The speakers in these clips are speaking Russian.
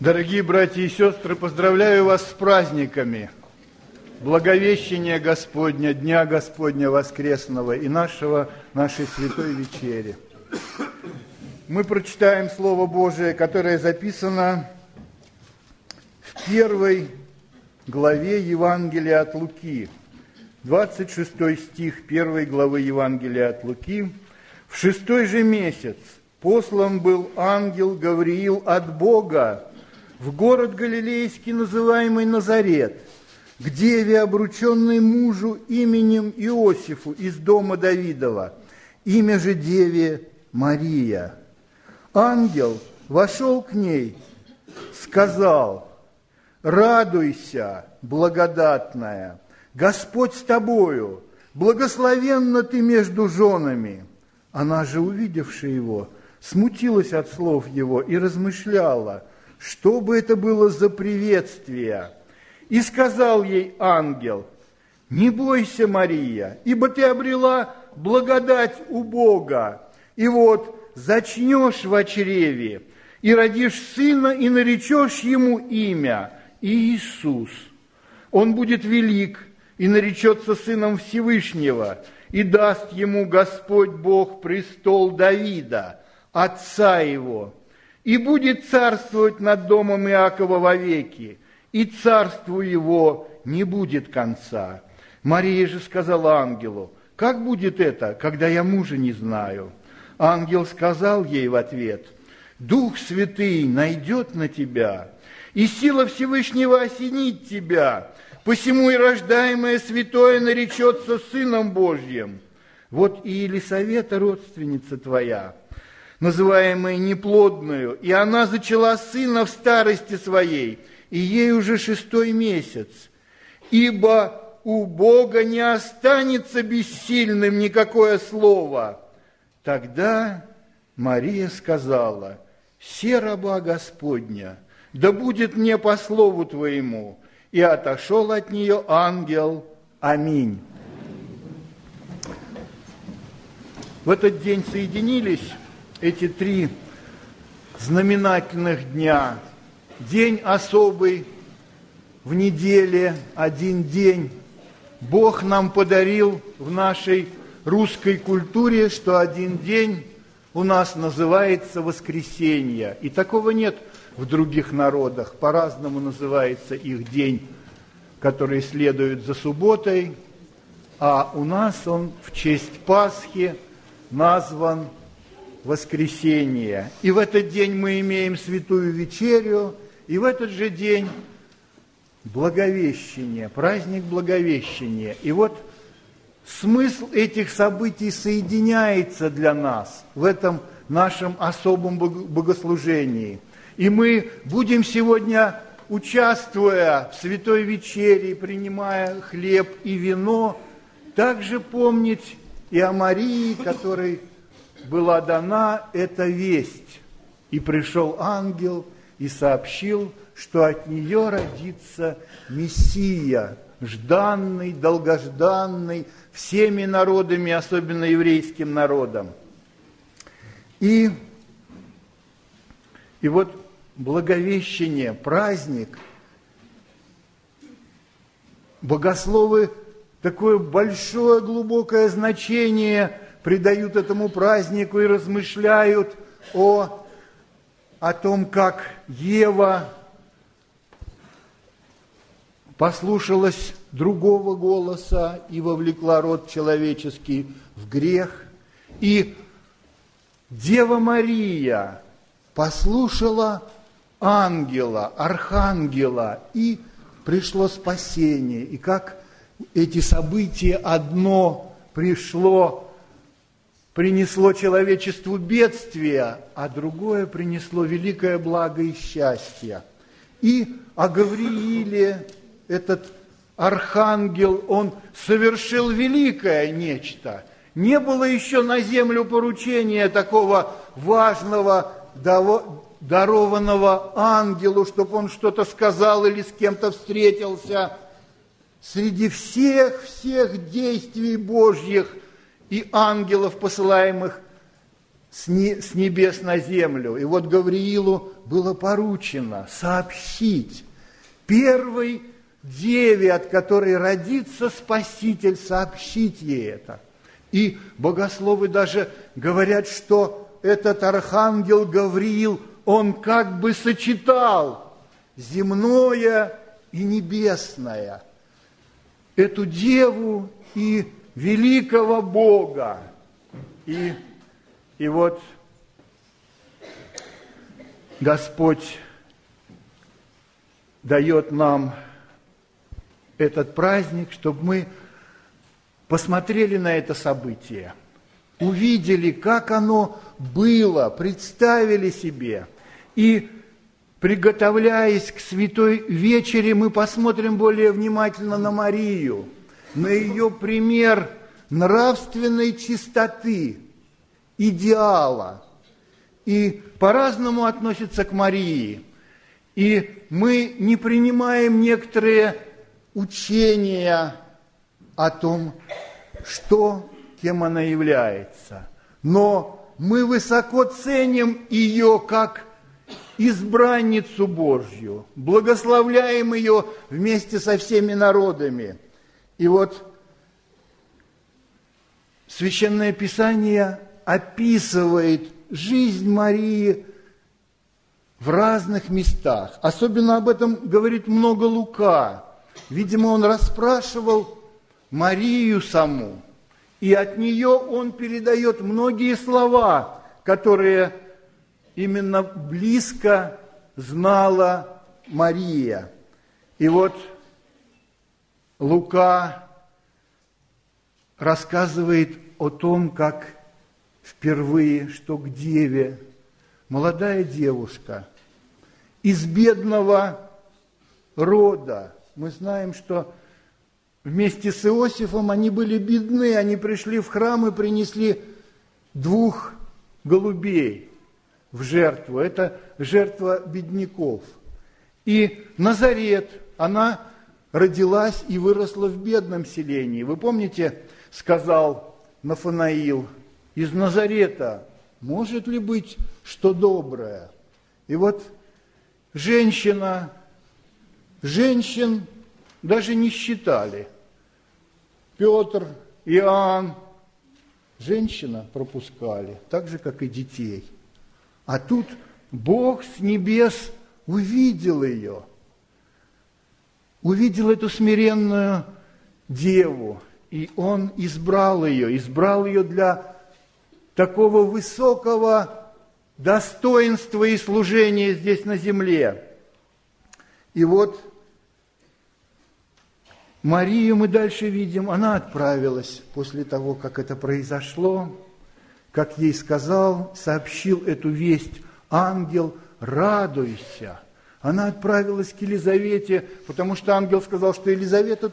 Дорогие братья и сестры, поздравляю вас с праздниками Благовещения Господня, Дня Господня Воскресного и нашей Святой Вечери. Мы прочитаем Слово Божие, которое записано в 1 главе Евангелия от Луки, 26 стих 1 главы Евангелия от Луки. «В 6 же месяц послан был ангел Гавриил от Бога в город Галилейский, называемый Назарет, к деве, обрученной мужу именем Иосифу из дома Давидова, имя же деве Мария. Ангел вошел к ней, сказал: радуйся, благодатная, Господь с тобою, благословенна ты между женами. Она же, увидевши его, смутилась от слов его и размышляла, что бы это было за приветствие. И сказал ей ангел: не бойся, Мария, ибо ты обрела благодать у Бога, и вот зачнешь в чреве, и родишь сына, и наречешь ему имя Иисус. Он будет велик, и наречется сыном Всевышнего, и даст ему Господь Бог престол Давида, отца его, и будет царствовать над домом Иакова вовеки, и царству его не будет конца. Мария же сказала ангелу: как будет это, когда я мужа не знаю? Ангел сказал ей в ответ: Дух Святый найдет на тебя, и сила Всевышнего осенит тебя, посему и рождаемое святое наречется Сыном Божьим. Вот и Елисавета, родственница твоя, называемая неплодную, и она зачала сына в старости своей, и ей уже 6 месяц. Ибо у Бога не останется бессильным никакое слово. Тогда Мария сказала: се раба Господня, да будет мне по слову твоему. И отошел от нее ангел. Аминь. В этот день соединились эти 3 знаменательных дня. День особый в неделе, один день. Бог нам подарил в нашей русской культуре, что один день у нас называется воскресенье. И такого нет в других народах. По-разному называется их день, который следует за субботой. А у нас он в честь Пасхи назван воскресенье. И в этот день мы имеем Святую Вечерю, и в этот же день Благовещение, праздник Благовещения. И вот смысл этих событий соединяется для нас в этом нашем особом богослужении. И мы будем сегодня, участвуя в Святой Вечере, принимая хлеб и вино, также помнить и о Марии, которой была дана эта весть. И пришел ангел и сообщил, что от нее родится Мессия, жданный, долгожданный всеми народами, особенно еврейским народом. И вот Благовещение, праздник, богословы такое большое, глубокое значение придают этому празднику и размышляют о том, как Ева послушалась другого голоса и вовлекла род человеческий в грех. И Дева Мария послушала ангела, архангела, и пришло спасение. И как эти события одно принесло человечеству бедствие, а другое принесло великое благо и счастье. И о Гаврииле, этот архангел, он совершил великое нечто. Не было еще на землю поручения такого важного, дарованного ангелу, чтобы он что-то сказал или с кем-то встретился. Среди всех действий Божьих и ангелов, посылаемых с небес на землю. И вот Гавриилу было поручено сообщить первой деве, от которой родится Спаситель, сообщить ей это. И богословы даже говорят, что этот архангел Гавриил, он как бы сочетал земное и небесное, эту деву и великого Бога. И вот Господь дает нам этот праздник, чтобы мы посмотрели на это событие, увидели, как оно было, представили себе. И, приготовляясь к Святой Вечере, мы посмотрим более внимательно на Марию, на ее пример нравственной чистоты, идеала. И по-разному относятся к Марии. И мы не принимаем некоторые учения о том, кем она является. Но мы высоко ценим ее как избранницу Божью, благословляем ее вместе со всеми народами. И вот Священное Писание описывает жизнь Марии в разных местах. Особенно об этом говорит много Лука. Видимо, он расспрашивал Марию саму, и от нее он передает многие слова, которые именно близко знала Мария. И вот Лука рассказывает о том, как впервые, что к деве, молодая девушка из бедного рода. Мы знаем, что вместе с Иосифом они были бедны, они пришли в храм и принесли 2 голубей в жертву. Это жертва бедняков. И Назарет, она родилась и выросла в бедном селении. Вы помните, сказал Нафанаил, из Назарета может ли быть что доброе? И вот женщин даже не считали. Петр, Иоанн, женщина пропускали, так же, как и детей. А тут Бог с небес увидел ее, увидел эту смиренную деву, и Он избрал ее для такого высокого достоинства и служения здесь на земле. И вот Марию мы дальше видим, она отправилась после того, как это произошло, как ей сообщил эту весть ангел, радуйся. Она отправилась к Елизавете, потому что ангел сказал, что Елизавета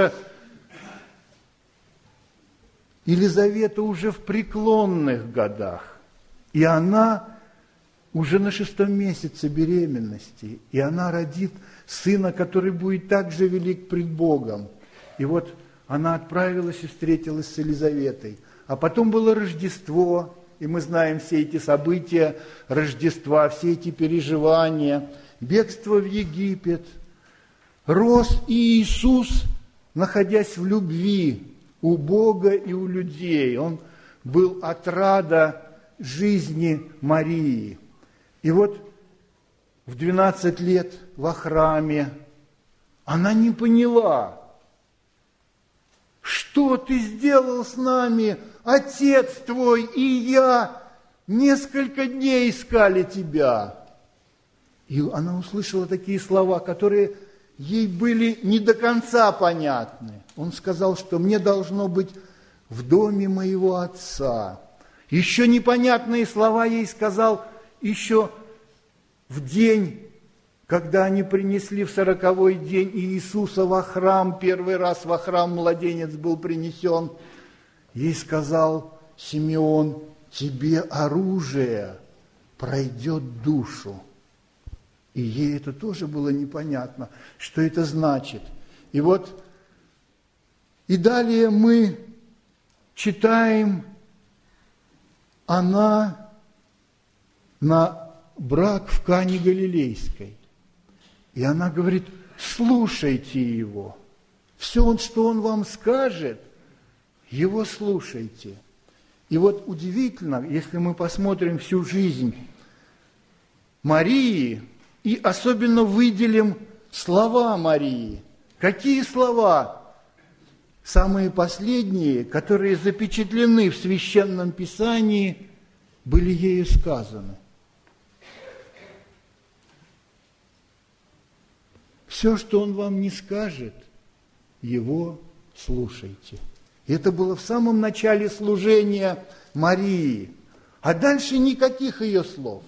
уже в преклонных годах, и она уже на 6-м месяце беременности, и она родит сына, который будет также велик пред Богом. И вот она отправилась и встретилась с Елизаветой. А потом было Рождество, и мы знаем все эти события Рождества, все эти переживания, бегство в Египет. Рос Иисус, находясь в любви у Бога и у людей. Он был отрада жизни Марии. И вот в 12 лет во храме она не поняла, что ты сделал с нами, Отец твой и я несколько дней искали тебя. И она услышала такие слова, которые ей были не до конца понятны. Он сказал, что мне должно быть в доме моего отца. Еще непонятные слова ей сказал еще в день, когда они принесли в 40-й день Иисуса во храм, первый раз во храм младенец был принесен. Ей сказал Симеон, тебе оружие пройдет душу. И ей это тоже было непонятно, что это значит. И вот, и далее мы читаем, она на брак в Кане Галилейской. И она говорит: слушайте его. Все, что он вам скажет, его слушайте. И вот удивительно, если мы посмотрим всю жизнь Марии и особенно выделим слова Марии. Какие слова? Самые последние, которые запечатлены в Священном Писании, были ею сказаны. Все, что он вам не скажет, его слушайте. И это было в самом начале служения Марии. А дальше никаких ее слов.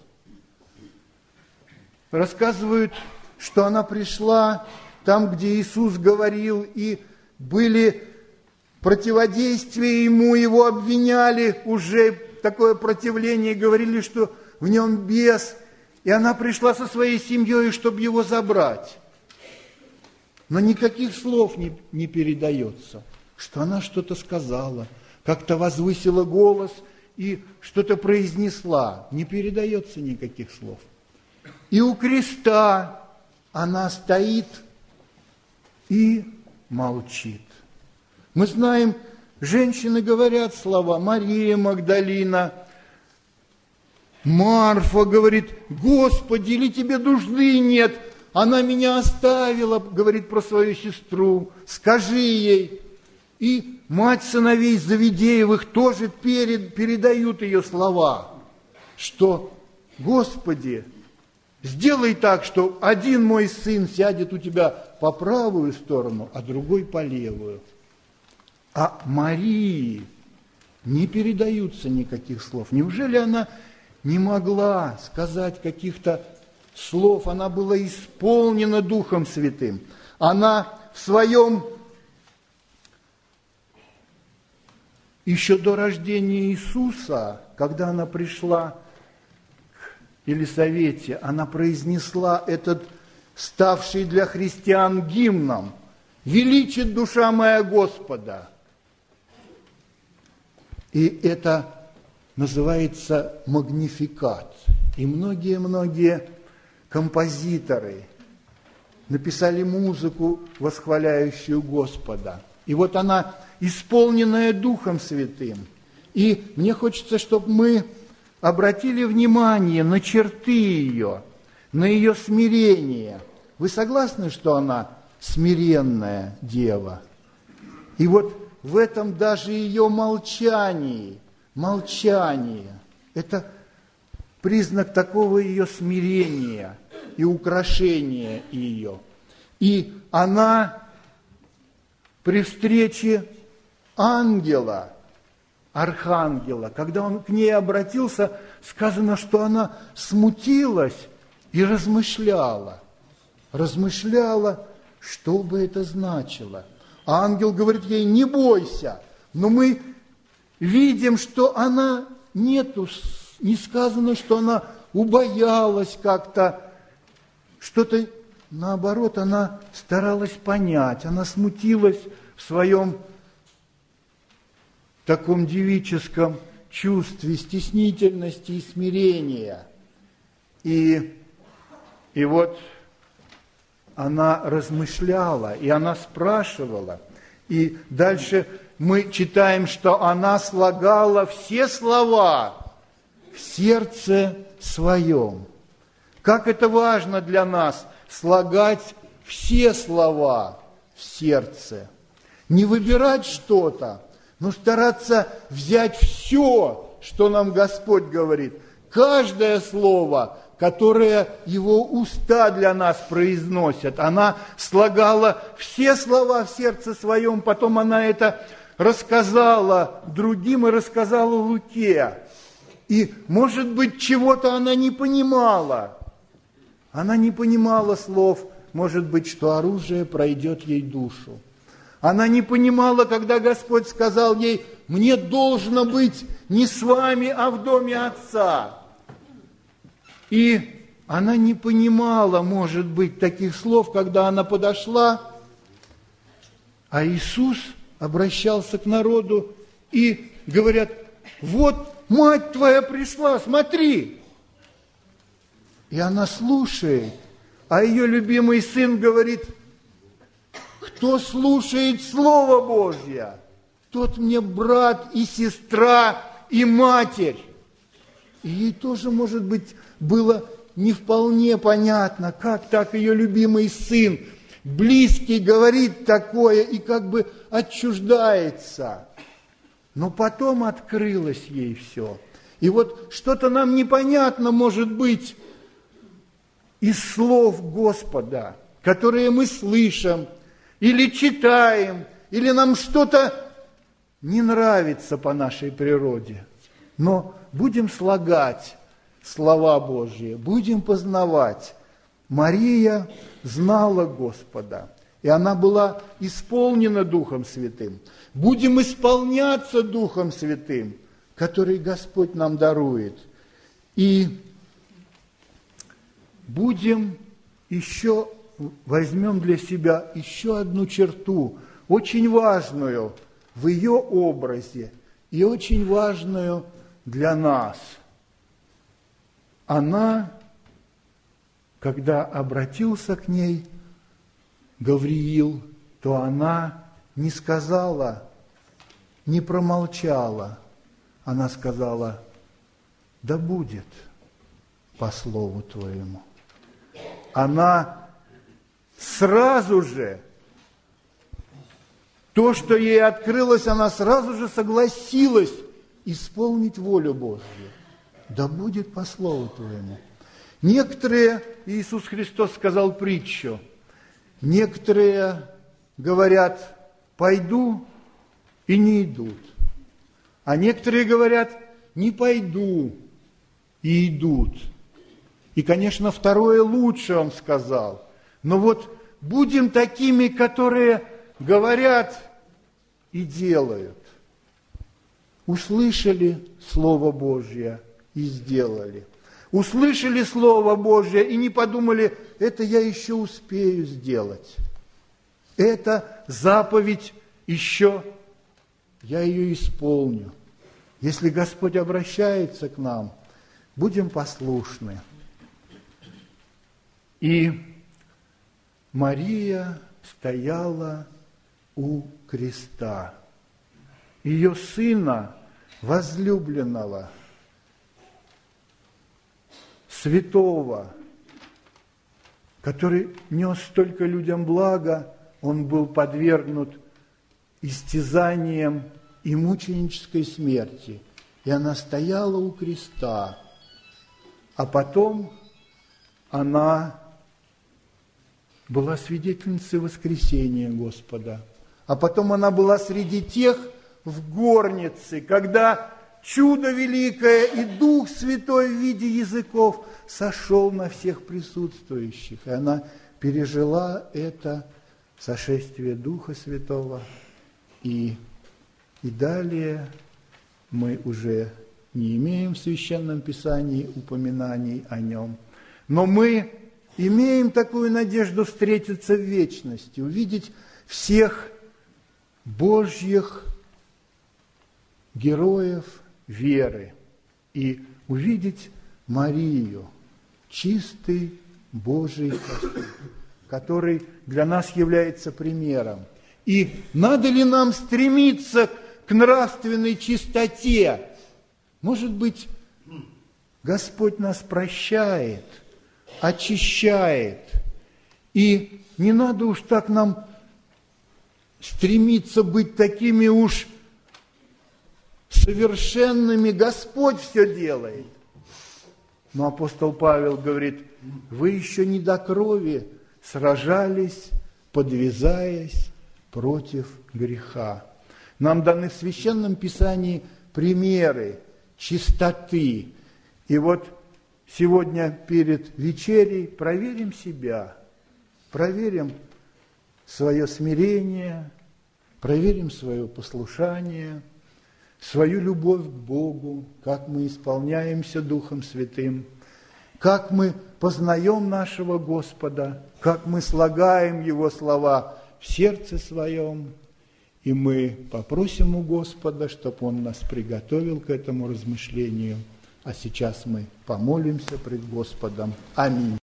Рассказывают, что она пришла там, где Иисус говорил, и были противодействия ему, его обвиняли, уже такое противление, говорили, что в нем бес. И она пришла со своей семьей, чтобы его забрать. Но никаких слов не передается, что она что-то сказала, как-то возвысила голос и что-то произнесла. Не передается никаких слов. И у креста она стоит и молчит. Мы знаем, женщины говорят слова. Мария Магдалина, Марфа говорит: Господи, или тебе нужды нет? Она меня оставила, говорит про свою сестру, скажи ей. И мать сыновей Завидеевых тоже передают ее слова, что: Господи, сделай так, что один мой сын сядет у тебя по правую сторону, а другой по левую. А Марии не передаются никаких слов. Неужели она не могла сказать каких-то слов? Она была исполнена Духом Святым. Она в своем, еще до рождения Иисуса, когда она пришла к Елисавете, она произнесла этот, ставший для христиан гимном: «Величит душа моя Господа». И это называется магнификат. И многие-многие композиторы написали музыку, восхваляющую Господа. И вот она, исполненная Духом Святым. И мне хочется, чтобы мы обратили внимание на черты ее, на ее смирение. Вы согласны, что она смиренная дева? И вот в этом даже ее молчание, это признак такого ее смирения и украшения ее. И она при встрече ангела, архангела, когда он к ней обратился, сказано, что она смутилась и размышляла, что бы это значило. А ангел говорит ей: не бойся. Но мы видим, что она не сказано, что она убоялась как-то, что-то, наоборот, она старалась понять, она смутилась в своем таком девическом чувстве стеснительности и смирения. И вот она размышляла, и она спрашивала. И дальше мы читаем, что она слагала все слова в сердце своем. Как это важно для нас слагать все слова в сердце. Не выбирать что-то, но стараться взять все, что нам Господь говорит. Каждое слово, которое Его уста для нас произносят. Она слагала все слова в сердце своем, потом она это рассказала другим и рассказала Луке. И, может быть, чего-то она не понимала. Она не понимала слов, может быть, что оружие пройдет ей душу. Она не понимала, когда Господь сказал ей: «Мне должно быть не с вами, а в доме Отца». И она не понимала, может быть, таких слов, когда она подошла, а Иисус обращался к народу, и говорят: «Вот мать твоя пришла, смотри». И она слушает, а ее любимый сын говорит: кто слушает Слово Божье, тот мне брат и сестра и матерь. И ей тоже, может быть, было не вполне понятно, как так ее любимый сын, близкий, говорит такое и как бы отчуждается. Но потом открылось ей все. И вот что-то нам непонятно, может быть, из слов Господа, которые мы слышим, или читаем, или нам что-то не нравится по нашей природе. Но будем слагать слова Божьи, будем познавать. Мария знала Господа, и она была исполнена Духом Святым. Будем исполняться Духом Святым, который Господь нам дарует. И будем еще, возьмем для себя еще одну черту, очень важную в ее образе и очень важную для нас. Она, когда обратился к ней Гавриил, то она не сказала, не промолчала. Она сказала: да будет по слову твоему. Она сразу же, то, что ей открылось, она сразу же согласилась исполнить волю Божью. Да будет по слову твоему. Некоторые, Иисус Христос сказал притчу, некоторые говорят: пойду, и не идут. А некоторые говорят: не пойду, и идут. И, конечно, второе лучше, он сказал. Но вот будем такими, которые говорят и делают. Услышали Слово Божье и сделали. Услышали Слово Божье и не подумали: это я еще успею сделать. Это заповедь еще, я ее исполню. Если Господь обращается к нам, будем послушны. И Мария стояла у креста. Ее сына, возлюбленного, святого, который нес столько людям блага, он был подвергнут истязаниям и мученической смерти. И она стояла у креста. А потом она была свидетельницей воскресения Господа. А потом она была среди тех в горнице, когда чудо великое и Дух Святой в виде языков сошел на всех присутствующих. И она пережила это сошествие Духа Святого. И далее мы уже не имеем в Священном Писании упоминаний о нем. Но мы имеем такую надежду встретиться в вечности, увидеть всех Божьих героев веры и увидеть Марию, чистый Божий сосуд, который для нас является примером. И надо ли нам стремиться к нравственной чистоте? Может быть, Господь нас прощает, очищает. И не надо уж так нам стремиться быть такими уж совершенными. Господь все делает. Но апостол Павел говорит: вы еще не до крови сражались, подвязаясь против греха. Нам даны в Священном Писании примеры чистоты. И вот сегодня перед вечерей проверим себя, проверим свое смирение, проверим свое послушание, свою любовь к Богу, как мы исполняемся Духом Святым, как мы познаем нашего Господа, как мы слагаем Его слова в сердце своем, и мы попросим у Господа, чтобы Он нас приготовил к этому размышлению А сейчас мы помолимся пред Господом. Аминь.